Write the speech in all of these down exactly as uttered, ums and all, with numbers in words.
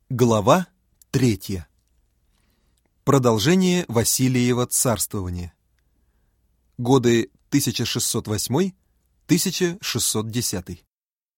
Глава третья. Продолжение Василиева царствования. Годы тысяча шестьсот восьмой — тысяча шестьсот десятый.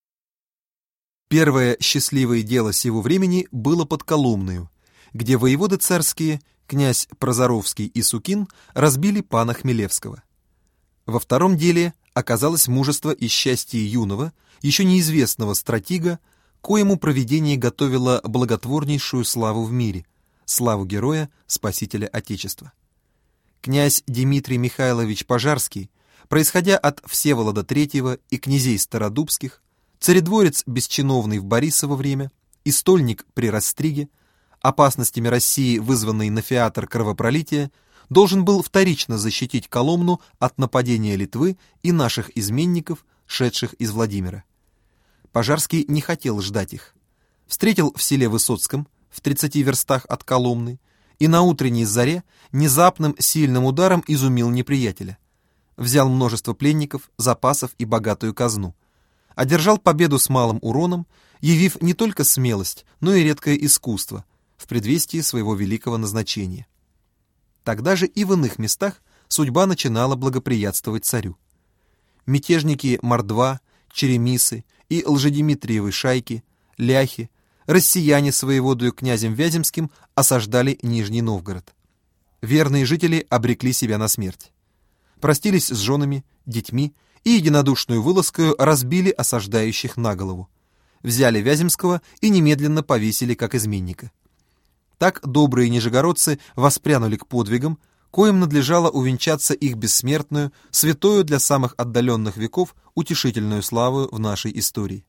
Первое счастливое дело сего времени было под Коломною, где воеводы царские, князь Прозоровский и Сукин, разбили пана Хмелевского. Во втором деле оказалось мужество и счастье юного, еще неизвестного стратега, коему провидение готовило благотворнейшую славу в мире, славу героя, спасителя Отечества. Князь Дмитрий Михайлович Пожарский, происходя от Всеволода третьего и князей Стародубских, царедворец бесчиновный в Борисово время и стольник при Растриге, опасностями России, вызванной на феатр кровопролития, должен был вторично защитить Коломну от нападения Литвы и наших изменников, шедших из Владимира. Пожарский не хотел ждать их. Встретил в селе Высоцком, в тридцати верстах от Коломны, и на утренней заре внезапным сильным ударом изумил неприятеля. Взял множество пленников, запасов и богатую казну. Одержал победу с малым уроном, явив не только смелость, но и редкое искусство в предвестии своего великого назначения. Тогда же и в иных местах судьба начинала благоприятствовать царю. Мятежники Мордва, Черемисы и Лжедимитриевы шайки, ляхи, россияне с воеводою князем Вяземским осаждали Нижний Новгород. Верные жители обрекли себя на смерть. Простились с женами, детьми и единодушную вылазкою разбили осаждающих на голову. Взяли Вяземского и немедленно повесили как изменника. Так добрые нижегородцы воспрянули к подвигам, коим надлежало увенчаться их бессмертную, святою для самых отдаленных веков утешительную славу в нашей истории.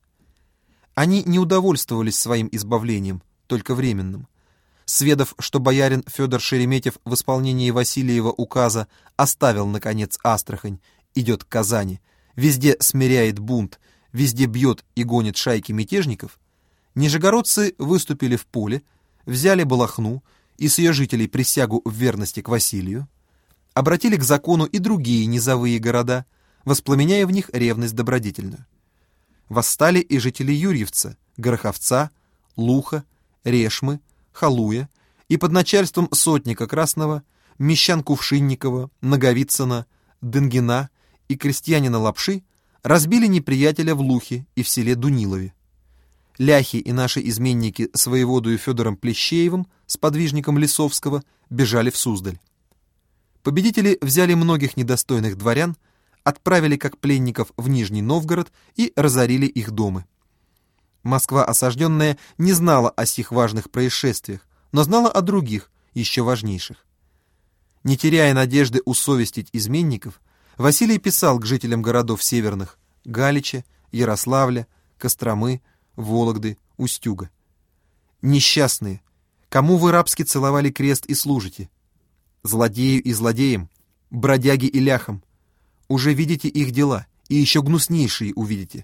Они не удовольствовались своим избавлением, только временным. Сведав, что боярин Федор Шереметьев в исполнении Василиева указа оставил, наконец, Астрахань, идет к Казани, везде смиряет бунт, везде бьет и гонит шайки мятежников, нижегородцы выступили в поле, взяли Балахну и с ее жителей присягу в верности к Василию, обратили к закону и другие низовые города, воспламеняя в них ревность добродетельную. Восстали и жители Юрьевца, Гороховца, Луха, Решмы, Халуя, и под начальством сотника Красного, мещан Кувшинникова, Наговицына, Денгина и крестьянина Лапши разбили неприятеля в Лухе и в селе Дунилове. Ляхи и наши изменники с воеводою Федором Плещеевым, сподвижником Лисовского, бежали в Суздаль. Победители взяли многих недостойных дворян, отправили как пленников в Нижний Новгород и разорили их дома. Москва осажденная не знала о сих важных происшествиях, но знала о других, еще важнейших. Не теряя надежды усовестить изменников, Василий писал к жителям городов северных — Галича, Ярославля, Костромы, Вологды, Устюга. «Несчастные, кому вы рабски целовали крест и служите? Злодею и злодеям, бродяги и ляхам. Уже видите их дела, и еще гнуснейшие увидите.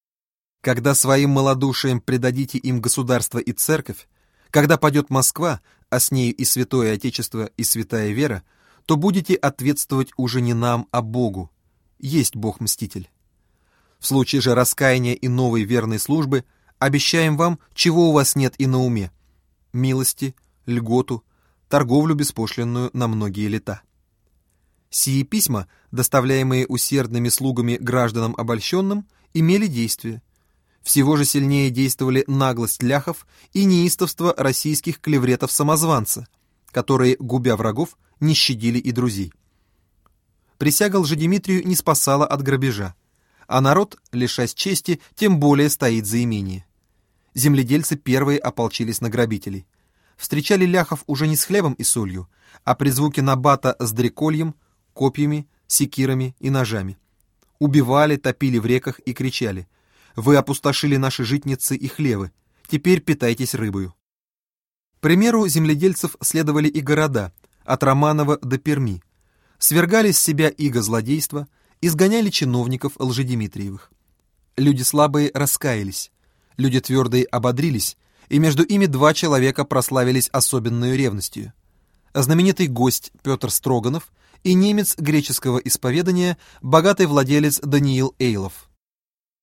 Когда своим малодушием предадите им государство и церковь, когда падет Москва, а с нею и святое Отечество, и святая вера, то будете ответствовать уже не нам, а Богу. Есть Бог-мститель. В случае же раскаяния и новой верной службы обещаем вам, чего у вас нет и на уме: милости, льготу, торговлю беспошлинную на многие лета». Сии письма, доставляемые усердными слугами гражданам обольщенным, имели действие. Всего же сильнее действовали наглость ляхов и неистовство российских клевретов-самозванца, которые, губя врагов, не щадили и друзей. Присяга Лжедимитрию не спасала от грабежа, а народ, лишась чести, тем более стоит за имение. Земледельцы первые ополчились на грабителей. Встречали ляхов уже не с хлебом и солью, а при звуке набата с дрекольем, копьями, секирами и ножами. Убивали, топили в реках и кричали: «Вы опустошили наши житницы и хлевы, теперь питайтесь рыбою». Примеру земледельцев следовали и города, от Романова до Перми. Свергали с себя иго злодейства, изгоняли чиновников Лжедимитриевых. Люди слабые раскаялись, люди твердые ободрились, и между ими два человека прославились особенной ревностью. Знаменитый гость Петр Строганов и немец греческого исповедания, богатый владелец Даниил Эйлов.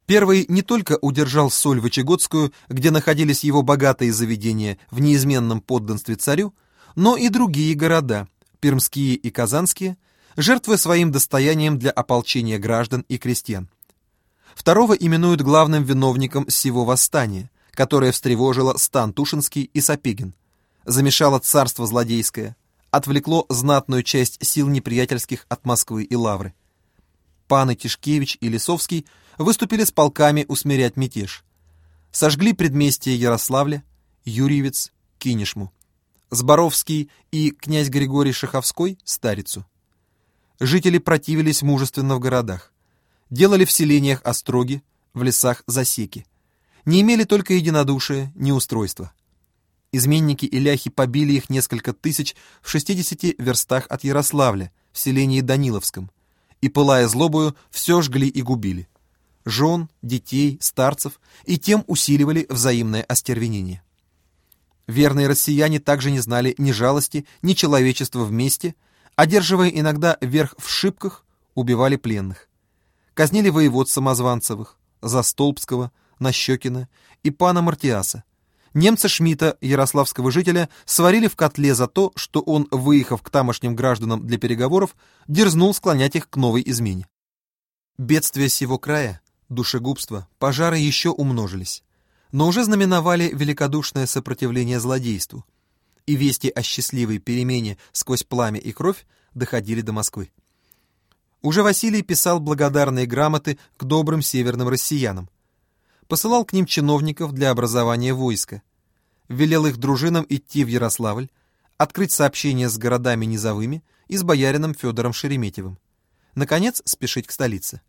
Первый не только удержал Соль Вычегодскую, где находились его богатые заведения в неизменном подданстве царю, но и другие города, пермские и казанские, жертвуя своим достоянием для ополчения граждан и крестьян. Второго именуют главным виновником сего восстания, которое встревожило стан Тушинский и Сапегин, замешало царство злодейское, отвлекло знатную часть сил неприятельских от Москвы и Лавры. Паны Тишкевич и Лисовский выступили с полками усмирять мятеж. Сожгли предместье Ярославля, Юрьевец, Кинешму. Зборовский и князь Григорий Шаховской — Старицу. Жители противились мужественно в городах. Делали в селениях остроги, в лесах засеки. Не имели только единодушия, неустройства. Изменники и ляхи побили их несколько тысяч в шестидесяти верстах от Ярославля, в селении Даниловском, и, пылая злобою, все жгли и губили. Жен, детей, старцев, и тем усиливали взаимное остервенение. Верные россияне также не знали ни жалости, ни человечества вместе, одерживая иногда верх в шибках, убивали пленных. Казнили воевод Самозванцевых, Застолбского, Нащекина и пана Мартиаса. Немца Шмита, ярославского жителя, сварили в котле за то, что он, выехав к тамошним гражданам для переговоров, дерзнул склонять их к новой измене. Бедствия сего края, душегубство, пожары еще умножились, но уже знаменовали великодушное сопротивление злодейству, и вести о счастливой перемене сквозь пламя и кровь доходили до Москвы. Уже Василий писал благодарные грамоты к добрым северным россиянам, посылал к ним чиновников для образования войска, велел их дружинам идти в Ярославль, открыть сообщения с городами низовыми и с боярином Федором Шереметьевым, наконец спешить к столице.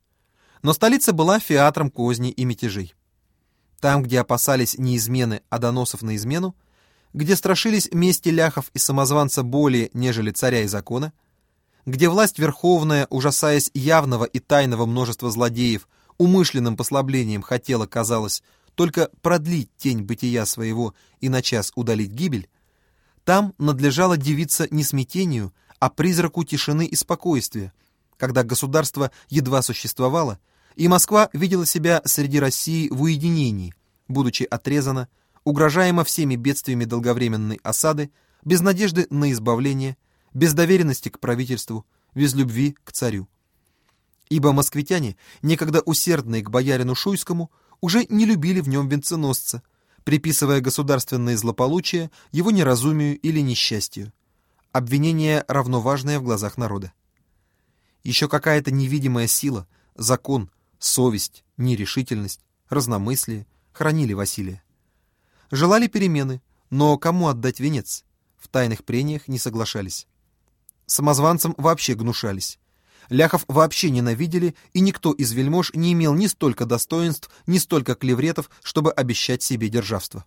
Но столица была фиатром козней и мятежей. Там, где опасались не измены, а доносов на измену, где страшились мести ляхов и самозванца более, нежели царя и закона, где власть верховная, ужасаясь явного и тайного множества злодеев, умышленным послаблением хотела, казалось, только продлить тень бытия своего и на час удалить гибель, там надлежало дивиться не смятению, а призраку тишины и спокойствия, когда государство едва существовало, и Москва видела себя среди России в уединении, будучи отрезана, угрожаема всеми бедствиями долговременной осады, без надежды на избавление, без доверенности к правительству, без любви к царю. Ибо москвитяне, некогда усердные к боярину Шуйскому, уже не любили в нем венценосца, приписывая государственные злополучия его неразумию или несчастью. Обвинение равно важное в глазах народа. Еще какая-то невидимая сила, закон, совесть, нерешительность, разномыслие хранили Василия. Желали перемены, но кому отдать венец? В тайных прениях не соглашались. Самозванцам вообще гнушались. Ляхов вообще ненавидели, и никто из вельмож не имел ни столько достоинств, ни столько клевретов, чтобы обещать себе державство.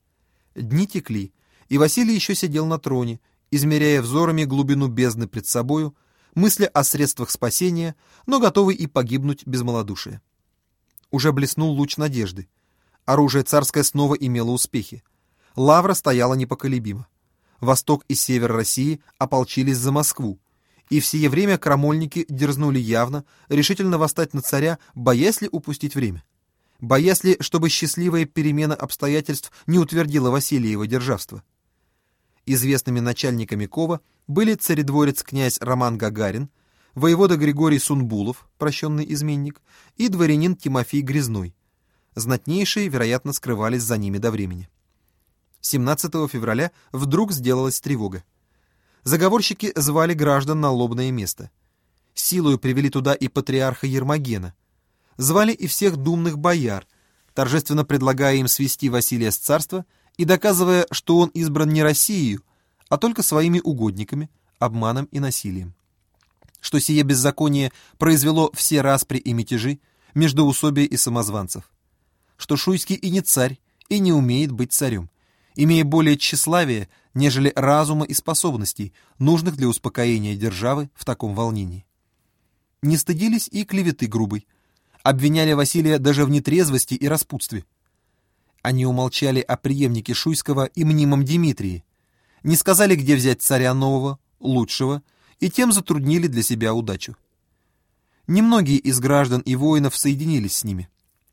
Дни текли, и Василий еще сидел на троне, измеряя взорами глубину бездны пред собою, мысля о средствах спасения, но готовый и погибнуть без малодушия. Уже блеснул луч надежды. Оружие царское снова имело успехи. Лавра стояла непоколебимо. Восток и север России ополчились за Москву, и в сие время крамольники дерзнули явно, решительно восстать на царя, боясь ли упустить время, боясь ли, чтобы счастливая перемена обстоятельств не утвердила Василиево державство. Известными начальниками кова были царедворец князь Роман Гагарин, воевода Григорий Сунбулов, прощенный изменник, и дворянин Тимофей Грязной. Знатнейшие, вероятно, скрывались за ними до времени. семнадцатого февраля вдруг сделалась тревога. Заговорщики звали граждан на лобное место. Силою привели туда и патриарха Ермогена. Звали и всех думных бояр, торжественно предлагая им свести Василия с царства и доказывая, что он избран не Россией, а только своими угодниками, обманом и насилием. Что сие беззаконие произвело все распри и мятежи, междоусобия и самозванцев. Что Шуйский и не царь, и не умеет быть царем, имея более тщеславия, нежели разума и способностей, нужных для успокоения державы в таком волнении. Не стыдились и клеветы грубой, обвиняли Василия даже в нетрезвости и распутстве. Они умолчали о преемнике Шуйского и мнимом Дмитрии, не сказали, где взять царя нового, лучшего, и тем затруднили для себя удачу. Немногие из граждан и воинов соединились с ними,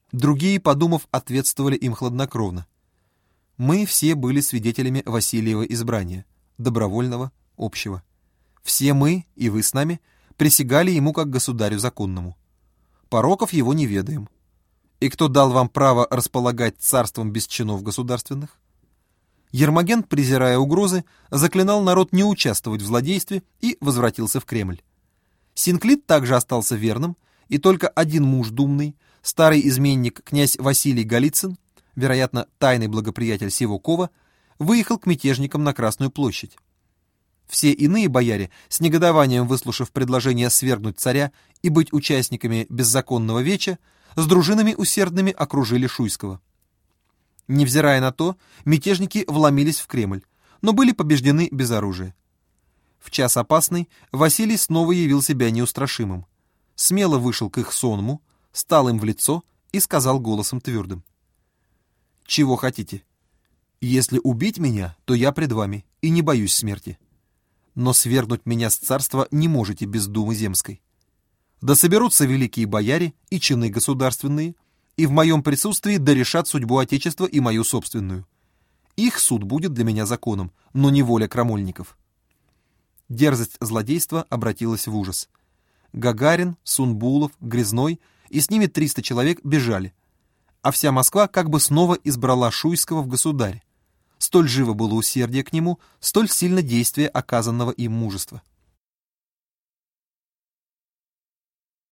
Другие, подумав, ответствовали им хладнокровно. Мы все были свидетелями Васильева избрания, добровольного, общего. Все мы, и вы с нами, присягали ему как государю законному. Пороков его не ведаем. И кто дал вам право располагать царством без чинов государственных? Ермоген, презирая угрозы, заклинал народ не участвовать в злодействе и возвратился в Кремль. Синклит также остался верным, и только один муж думный, старый изменник князь Василий Голицын, вероятно, тайный благоприятель Сивакова, выехал к мятежникам на Красную площадь. Все иные бояре, с негодованием выслушав предложение свергнуть царя и быть участниками беззаконного веча, с дружинами усердными окружили Шуйского. Невзирая на то, мятежники вломились в Кремль, но были побеждены без оружия. В час опасный Василий снова явил себя неустрашимым, смело вышел к их сонму, стал им в лицо и сказал голосом твердым: «Чего хотите? Если убить меня, то я пред вами и не боюсь смерти. Но свергнуть меня с царства не можете без думы земской. Да соберутся великие бояре и чины государственные, и в моем присутствии дорешат судьбу Отечества и мою собственную. Их суд будет для меня законом, но не воля крамольников». Дерзость злодейства обратилась в ужас. Гагарин, Сунбулов, Грязной и с ними триста человек бежали, а вся Москва как бы снова избрала Шуйского в государе. Столь живо было усердие к нему, столь сильно действие оказанного им мужества.